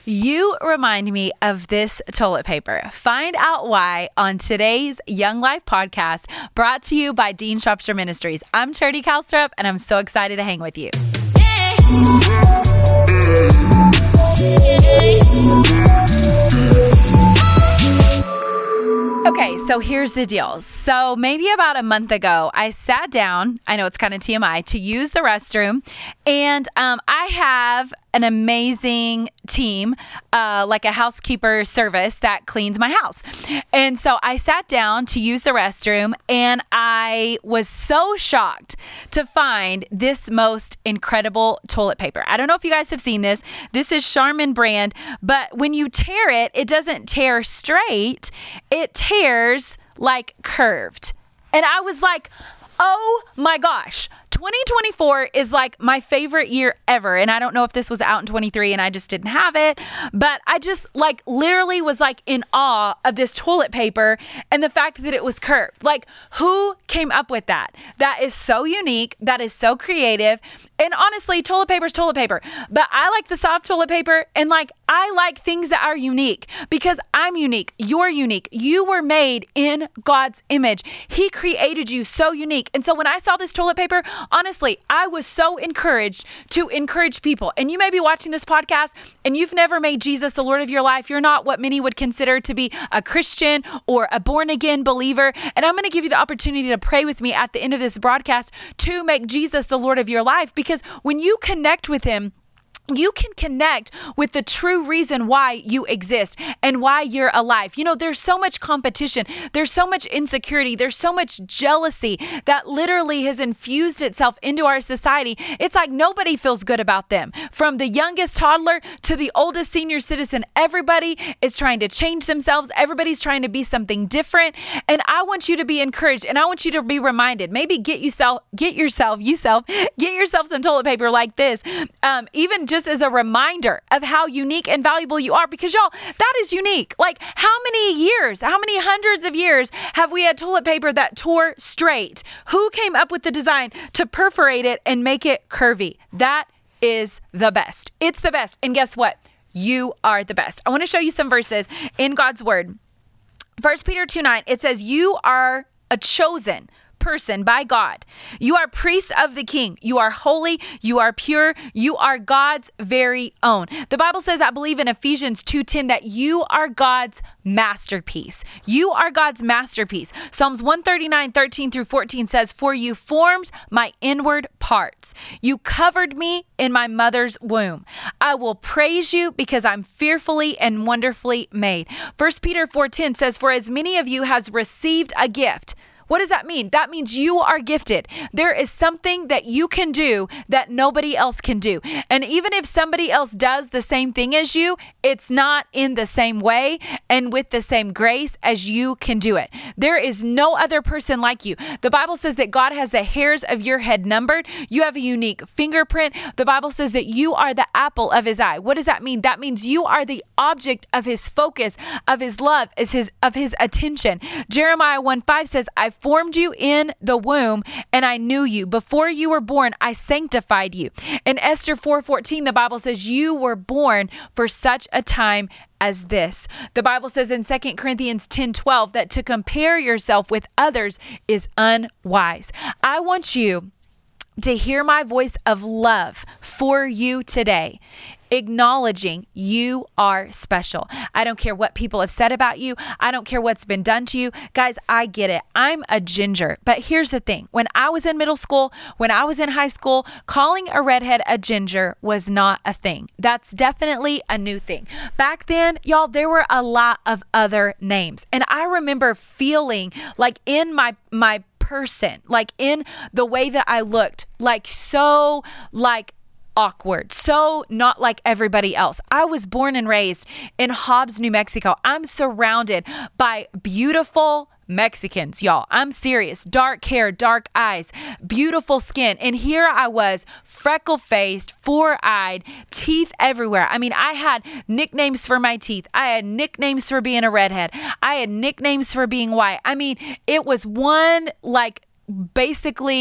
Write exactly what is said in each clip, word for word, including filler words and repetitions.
You remind me of this toilet paper. Find out why on today's Young Life podcast, brought to you by Dean Shropshire Ministries. I'm Charity Calstrop, and I'm so excited to hang with you. Okay, so here's the deal. So maybe about a month ago, I sat down, I know it's kind of T M I, to use the restroom. And um, I have an amazing team, uh, like a housekeeper service that cleans my house. And so I sat down to use the restroom, and I was so shocked to find this most incredible toilet paper. I don't know if you guys have seen this. This is Charmin brand, but when you tear it, it doesn't tear straight. It tears like curved. And I was like, oh my gosh. twenty twenty-four is like my favorite year ever. And I don't know if this was out in twenty-three and I just didn't have it, but I just like literally was like in awe of this toilet paper and the fact that it was curved. Like, who came up with that? That is so unique. That is so creative. And honestly, toilet paper is toilet paper, but I like the soft toilet paper, and like I like things that are unique because I'm unique. You're unique. You were made in God's image. He created you so unique. And so when I saw this toilet paper, honestly, I was so encouraged to encourage people. And you may be watching this podcast and you've never made Jesus the Lord of your life. You're not what many would consider to be a Christian or a born again believer. And I'm going to give you the opportunity to pray with me at the end of this broadcast to make Jesus the Lord of your life. Because when you connect with him, you can connect with the true reason why you exist and why you're alive. You know, there's so much competition. There's so much insecurity. There's so much jealousy that literally has infused itself into our society. It's like nobody feels good about them. From the youngest toddler to the oldest senior citizen, everybody is trying to change themselves. Everybody's trying to be something different. And I want you to be encouraged, and I want you to be reminded. Maybe get yourself, get yourself, yourself, get yourself some toilet paper like this. Um, even just as a reminder of how unique and valuable you are, because y'all, that is unique. Like, how many years, how many hundreds of years have we had toilet paper that tore straight? Who came up with the design to perforate it and make it curvy? That is the best. It's the best. And guess what? You are the best. I want to show you some verses in God's word. First Peter two nine, it says, you are a chosen person by God. You are priests of the King. You are holy. You are pure. You are God's very own. The Bible says, I believe in Ephesians two ten, that you are God's masterpiece. You are God's masterpiece. Psalms one thirty-nine, thirteen through fourteen says, for you formed my inward parts. You covered me in my mother's womb. I will praise you because I'm fearfully and wonderfully made. First Peter four ten says, for as many of you has received a gift. What does that mean? That means you are gifted. There is something that you can do that nobody else can do. And even if somebody else does the same thing as you, it's not in the same way and with the same grace as you can do it. There is no other person like you. The Bible says that God has the hairs of your head numbered. You have a unique fingerprint. The Bible says that you are the apple of his eye. What does that mean? That means you are the object of his focus, of his love, is his of his attention. Jeremiah one five says, I formed you in the womb and I knew you. Before you were born, I sanctified you. In Esther four fourteen, the Bible says you were born for such a time as this. The Bible says in Second Corinthians ten twelve that to compare yourself with others is unwise. I want you to hear my voice of love for you today, acknowledging you are special. I don't care what people have said about you. I don't care what's been done to you. Guys, I get it. I'm a ginger. But here's the thing. When I was in middle school, when I was in high school, calling a redhead a ginger was not a thing. That's definitely a new thing. Back then, y'all, there were a lot of other names. And I remember feeling like in my my person, like in the way that I looked, like so like awkward, so not like everybody else. I was born and raised in Hobbs, New Mexico. I'm surrounded by beautiful Mexicans, y'all. I'm serious. Dark hair, dark eyes, beautiful skin. And here I was, freckle-faced, four-eyed, teeth everywhere. I mean, I had nicknames for my teeth. I had nicknames for being a redhead. I had nicknames for being white. I mean, it was one, like, basically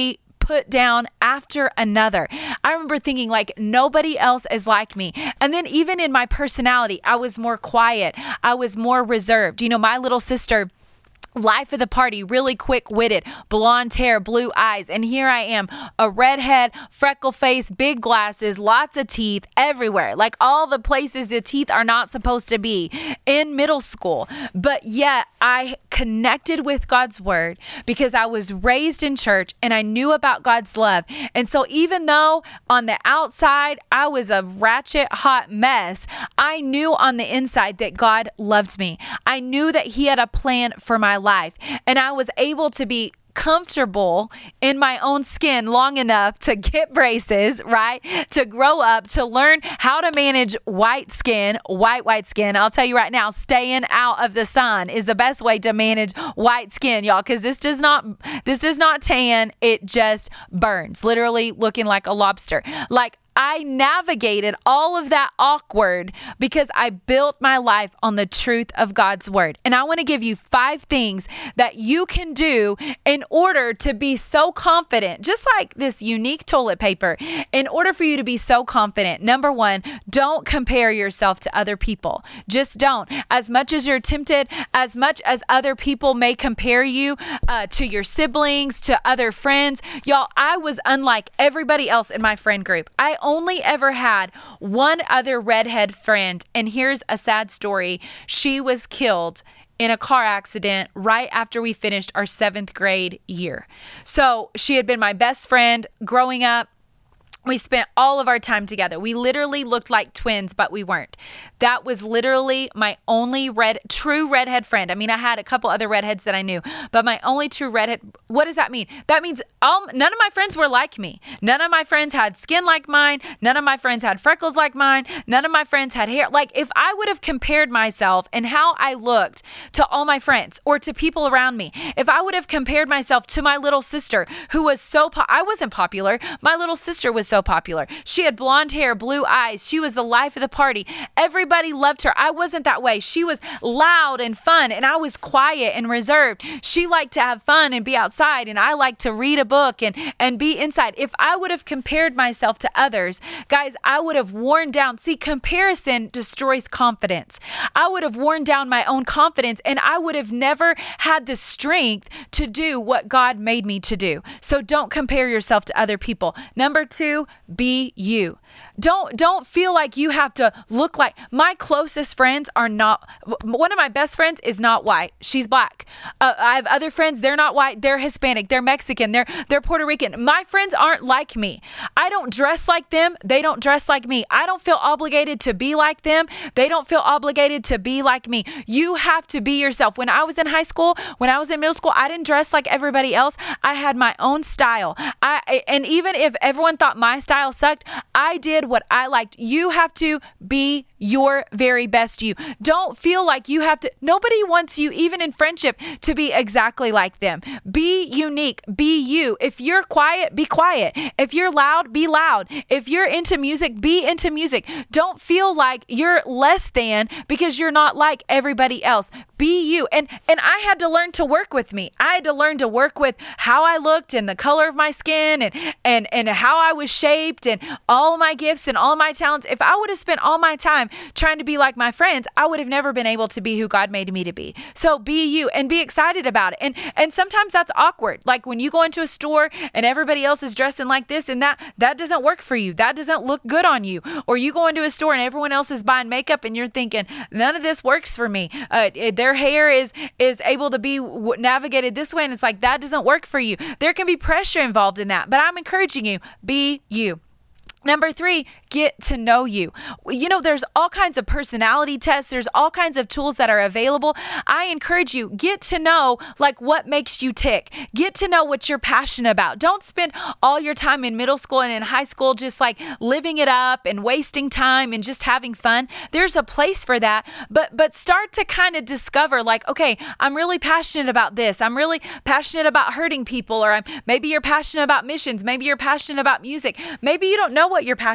put down after another. I remember thinking like nobody else is like me. And then even in my personality, I was more quiet. I was more reserved. You know, my little sister, life of the party, really quick-witted, blonde hair, blue eyes. And here I am, a redhead, freckle face, big glasses, lots of teeth everywhere. Like all the places the teeth are not supposed to be in middle school. But yet I connected with God's word because I was raised in church and I knew about God's love. And so even though on the outside I was a ratchet hot mess, I knew on the inside that God loved me. I knew that he had a plan for my life. And I was able to be comfortable in my own skin long enough to get braces, right? To grow up, to learn how to manage white skin, white, white skin. I'll tell you right now, staying out of the sun is the best way to manage white skin, y'all, because this does not, this does not tan. It just burns, literally looking like a lobster. Like, I navigated all of that awkward because I built my life on the truth of God's word. And I want to give you five things that you can do in order to be so confident, just like this unique toilet paper, in order for you to be so confident. Number one, don't compare yourself to other people. Just don't. As much as you're tempted, as much as other people may compare you uh, to your siblings, to other friends, y'all, I was unlike everybody else in my friend group. I only ever had one other redhead friend, and here's a sad story. She was killed in a car accident right after we finished our seventh grade year. So she had been my best friend growing up. We spent all of our time together. We literally looked like twins, but we weren't. That was literally my only red, true redhead friend. I mean, I had a couple other redheads that I knew, but my only true redhead. What does that mean? That means all, none of my friends were like me. None of my friends had skin like mine. None of my friends had freckles like mine. None of my friends had hair. Like if I would have compared myself and how I looked to all my friends or to people around me, if I would have compared myself to my little sister who was so, po- I wasn't popular. My little sister was so popular. She had blonde hair, blue eyes. She was the life of the party. Everybody loved her. I wasn't that way. She was loud and fun, and I was quiet and reserved. She liked to have fun and be outside, and I liked to read a book and, and be inside. If I would have compared myself to others, guys, I would have worn down. See, comparison destroys confidence. I would have worn down my own confidence, and I would have never had the strength to do what God made me to do. So don't compare yourself to other people. Number two, be you. Don't don't feel like you have to look like my closest friends are not. One of my best friends is not white. She's black. Uh, I have other friends. They're not white. They're Hispanic. They're Mexican. They're they're Puerto Rican. My friends aren't like me. I don't dress like them. They don't dress like me. I don't feel obligated to be like them. They don't feel obligated to be like me. You have to be yourself. When I was in high school, when I was in middle school, I didn't dress like everybody else. I had my own style. I and even if everyone thought my style sucked, I did what I liked. You have to be your very best you. Don't feel like you have to, nobody wants you, even in friendship, to be exactly like them. Be unique, be you. If you're quiet, be quiet. If you're loud, be loud. If you're into music, be into music. Don't feel like you're less than because you're not like everybody else. Be you. And and I had to learn to work with me. I had to learn to work with how I looked and the color of my skin and and and how I was shaped and all my gifts and all my talents. If I would have spent all my time trying to be like my friends, I would have never been able to be who God made me to be. So be you and be excited about it. And and sometimes that's awkward. Like when you go into a store and everybody else is dressing like this and that, that doesn't work for you. That doesn't look good on you. Or you go into a store and everyone else is buying makeup and you're thinking, none of this works for me. Uh, their hair is is able to be navigated this way. And it's like, that doesn't work for you. There can be pressure involved in that. But I'm encouraging you, be you. Number three, get to know you. You know, there's all kinds of personality tests. There's all kinds of tools that are available. I encourage you, get to know like what makes you tick. Get to know what you're passionate about. Don't spend all your time in middle school and in high school just like living it up and wasting time and just having fun. There's a place for that, but but start to kind of discover like, okay, I'm really passionate about this. I'm really passionate about hurting people, or I'm maybe you're passionate about missions. Maybe you're passionate about music. Maybe you don't know what you're passionate about.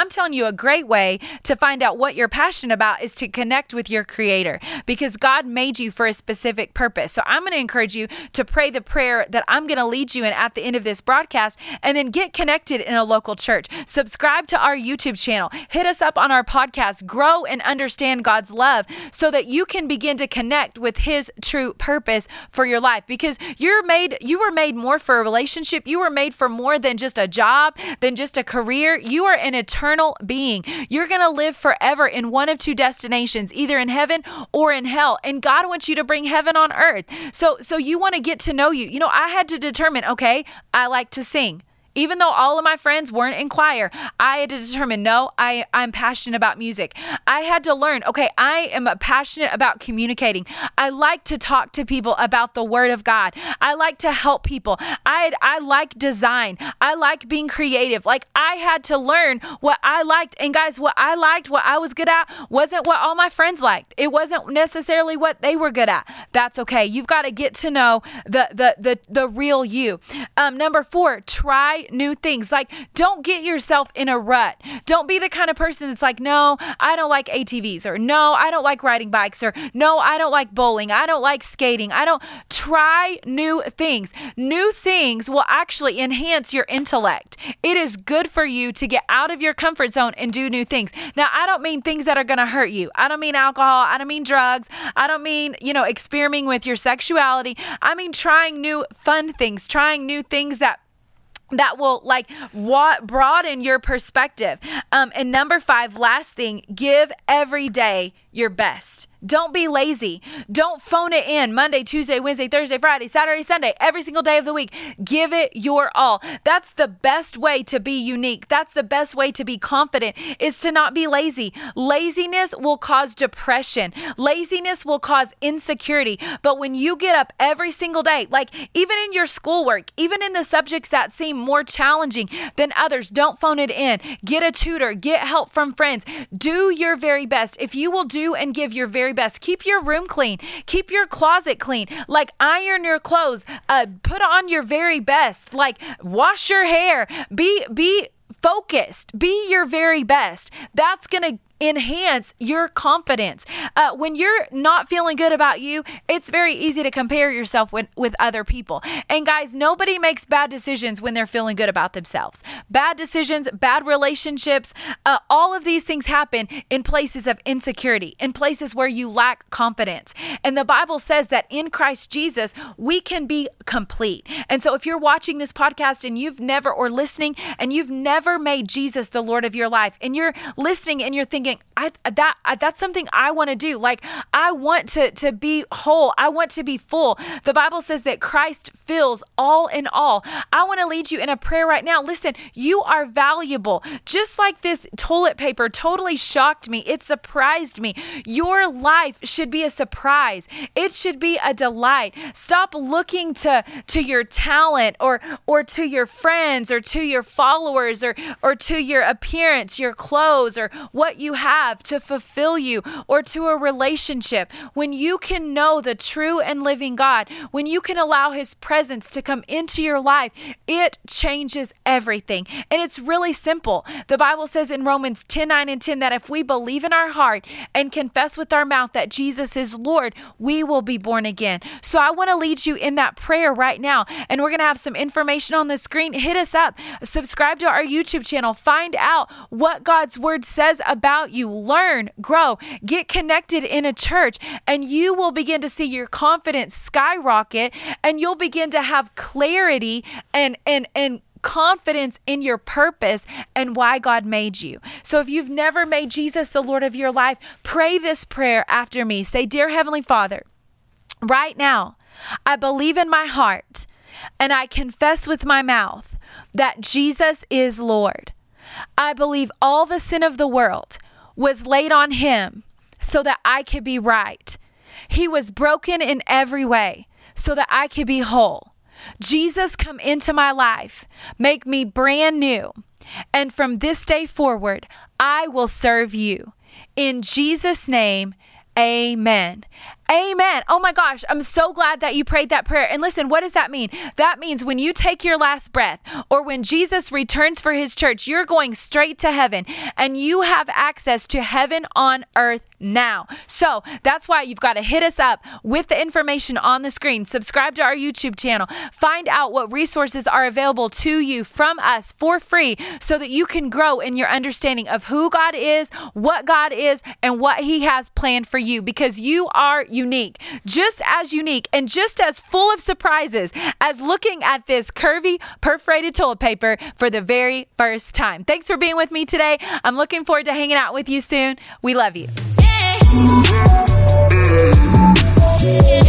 I'm telling you, a great way to find out what you're passionate about is to connect with your Creator, because God made you for a specific purpose. So I'm going to encourage you to pray the prayer that I'm going to lead you in at the end of this broadcast, and then get connected in a local church. Subscribe to our YouTube channel. Hit us up on our podcast. Grow and understand God's love so that you can begin to connect with His true purpose for your life, because you're made, you were made more for a relationship. You were made for more than just a job, than just a career. You are an eternal being. You're going to live forever in one of two destinations, either in heaven or in hell. And God wants you to bring heaven on earth. So, so you want to get to know you. You know, I had to determine, okay, I like to sing. Even though all of my friends weren't in choir, I had to determine, no, I, I'm passionate about music. I had to learn, okay, I am passionate about communicating. I like to talk to people about the Word of God. I like to help people. I, I like design. I like being creative. Like, I had to learn what I liked. And guys, what I liked, what I was good at, wasn't what all my friends liked. It wasn't necessarily what they were good at. That's okay. You've got to get to know the, the, the, the real you. Um, number four, try new things. Like, don't get yourself in a rut. Don't be the kind of person that's like, no, I don't like A T Vs, or no, I don't like riding bikes, or no, I don't like bowling. I don't like skating. I don't. Try new things. New things will actually enhance your intellect. It is good for you to get out of your comfort zone and do new things. Now, I don't mean things that are going to hurt you. I don't mean alcohol. I don't mean drugs. I don't mean, you know, experimenting with your sexuality. I mean trying new fun things, trying new things that that will like what broaden your perspective. Um, and number five, last thing, give every day your best. Don't be lazy. Don't phone it in Monday, Tuesday, Wednesday, Thursday, Friday, Saturday, Sunday, every single day of the week. Give it your all. That's the best way to be unique. That's the best way to be confident, is to not be lazy. Laziness will cause depression. Laziness will cause insecurity. But when you get up every single day, like even in your schoolwork, even in the subjects that seem more challenging than others, don't phone it in. Get a tutor, get help from friends. Do your very best. If you will do and give your very best, keep your room clean, keep your closet clean, like iron your clothes, uh, put on your very best, like wash your hair, be, be focused, be your very best. That's going to enhance your confidence. Uh, when you're not feeling good about you, it's very easy to compare yourself with, with other people. And guys, nobody makes bad decisions when they're feeling good about themselves. Bad decisions, bad relationships, uh, all of these things happen in places of insecurity, in places where you lack confidence. And the Bible says that in Christ Jesus, we can be complete. And so if you're watching this podcast and you've never, or listening, and you've never made Jesus the Lord of your life, and you're listening and you're thinking, I, that I, that's something I want to do. Like, I want to, to be whole. I want to be full. The Bible says that Christ fills all in all. I want to lead you in a prayer right now. Listen, you are valuable. Just like this toilet paper totally shocked me. It surprised me. Your life should be a surprise. It should be a delight. Stop looking to, to your talent or, or to your friends or to your followers or, or to your appearance, your clothes, or what you have to fulfill you, or to a relationship. When you can know the true and living God, when you can allow His presence to come into your life, it changes everything. And it's really simple. The Bible says in Romans ten, nine and ten that if we believe in our heart and confess with our mouth that Jesus is Lord, we will be born again. So I want to lead you in that prayer right now. And we're going to have some information on the screen. Hit us up. Subscribe to our YouTube channel. Find out what God's word says about you. Learn, grow, get connected in a church, and you will begin to see your confidence skyrocket, and you'll begin to have clarity and and and confidence in your purpose and why God made you. So if you've never made Jesus the Lord of your life, pray this prayer after me. Say, "Dear Heavenly Father, right now, I believe in my heart and I confess with my mouth that Jesus is Lord. I believe all the sin of the world was laid on Him so that I could be right. He was broken in every way so that I could be whole. Jesus, come into my life, make me brand new. And from this day forward, I will serve you. In Jesus' name, Amen. Amen. Oh my gosh, I'm so glad that you prayed that prayer. And listen, what does that mean? That means when you take your last breath, or when Jesus returns for his church, you're going straight to heaven, and you have access to heaven on earth now. So that's why you've got to hit us up with the information on the screen. Subscribe to our YouTube channel. Find out what resources are available to you from us for free, so that you can grow in your understanding of who God is, what God is, and what he has planned for you, because you are unique, just as unique and just as full of surprises as looking at this curvy perforated toilet paper for the very first time. Thanks for being with me today. I'm looking forward to hanging out with you soon. We love you. Yeah.